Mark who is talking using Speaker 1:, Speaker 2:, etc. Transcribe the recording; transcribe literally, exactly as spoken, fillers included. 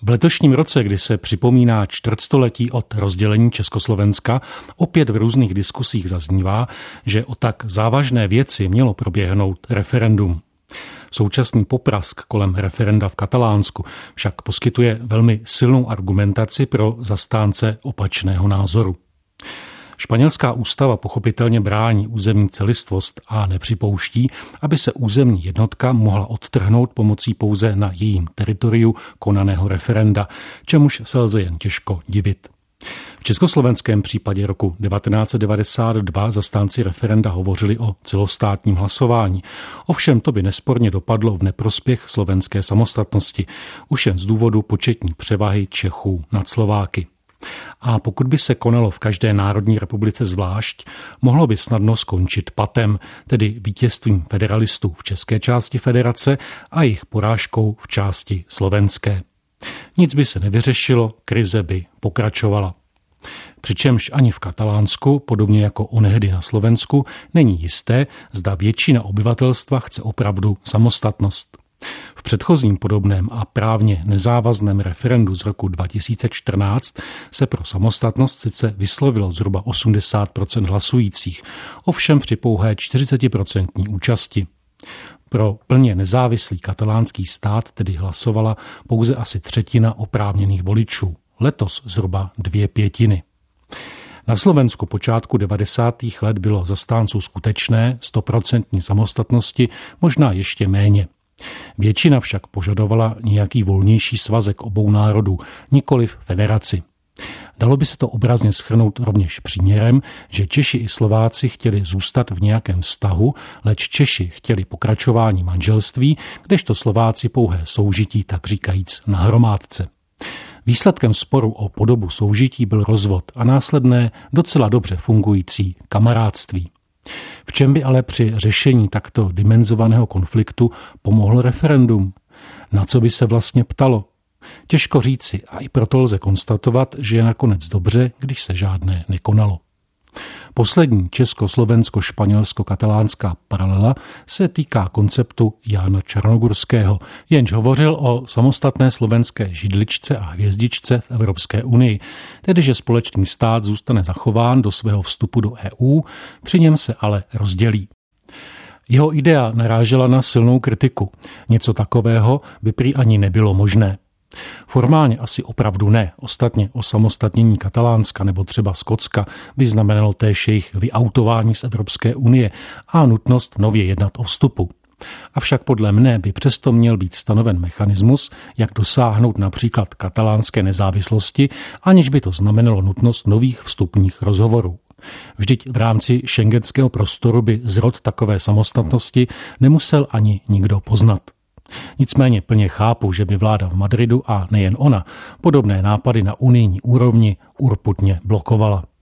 Speaker 1: V letošním roce, kdy se připomíná čtvrtstoletí od rozdělení Československa, opět v různých diskusích zaznívá, že o tak závažné věci mělo proběhnout referendum. Současný poprask kolem referenda v Katalánsku však poskytuje velmi silnou argumentaci pro zastánce opačného názoru. Španělská ústava pochopitelně brání územní celistvost a nepřipouští, aby se územní jednotka mohla odtrhnout pomocí pouze na jejím teritoriu konaného referenda, čemuž se lze jen těžko divit. V československém případě roku devatenáct set devadesát dva zastánci referenda hovořili o celostátním hlasování. Ovšem to by nesporně dopadlo v neprospěch slovenské samostatnosti, už jen z důvodu početní převahy Čechů nad Slováky. A pokud by se konalo v každé národní republice zvlášť, mohlo by snadno skončit patem, tedy vítězstvím federalistů v české části federace a jejich porážkou v části slovenské. Nic by se nevyřešilo, krize by pokračovala. Přičemž ani v Katalánsku, podobně jako onehdy na Slovensku, není jisté, zda většina obyvatelstva chce opravdu samostatnost. V předchozím podobném a právně nezávazném referendu z roku dva tisíce čtrnáct se pro samostatnost sice vyslovilo zhruba osmdesát procent hlasujících, ovšem při pouhé čtyřicet procent účasti. Pro plně nezávislý katalánský stát tedy hlasovala pouze asi třetina oprávněných voličů, letos zhruba dvě pětiny. Na Slovensku počátku devadesátých let bylo zastánců skutečné stoprocentní samostatnosti možná ještě méně. Většina však požadovala nějaký volnější svazek obou národů, nikoliv federaci. Dalo by se to obrazně shrnout rovněž příměrem, že Češi i Slováci chtěli zůstat v nějakém vztahu, leč Češi chtěli pokračování manželství, kdežto Slováci pouhé soužití, tak říkajíc na hromádce. Výsledkem sporu o podobu soužití byl rozvod a následné docela dobře fungující kamarádství. V čem by ale při řešení takto dimenzovaného konfliktu pomohlo referendum? Na co by se vlastně ptalo? Těžko říci a i proto lze konstatovat, že je nakonec dobře, když se žádné nekonalo. Poslední česko-slovensko-španělsko-katalánská paralela se týká konceptu Jána Čarnogurského, jenž hovořil o samostatné slovenské židličce a hvězdičce v Evropské unii, tedy že společný stát zůstane zachován do svého vstupu do E U, při něm se ale rozdělí. Jeho idea narážela na silnou kritiku. Něco takového by prý ani nebylo možné. Formálně asi opravdu ne. Ostatně osamostatnění Katalánska nebo třeba Skotska by znamenalo též jejich vyautování z Evropské unie a nutnost nově jednat o vstupu. Avšak podle mne by přesto měl být stanoven mechanismus, jak dosáhnout například katalánské nezávislosti, aniž by to znamenalo nutnost nových vstupních rozhovorů. Vždyť v rámci schengenského prostoru by zrod takové samostatnosti nemusel ani nikdo poznat. Nicméně plně chápu, že by vláda v Madridu a nejen ona podobné nápady na unijní úrovni urputně blokovala.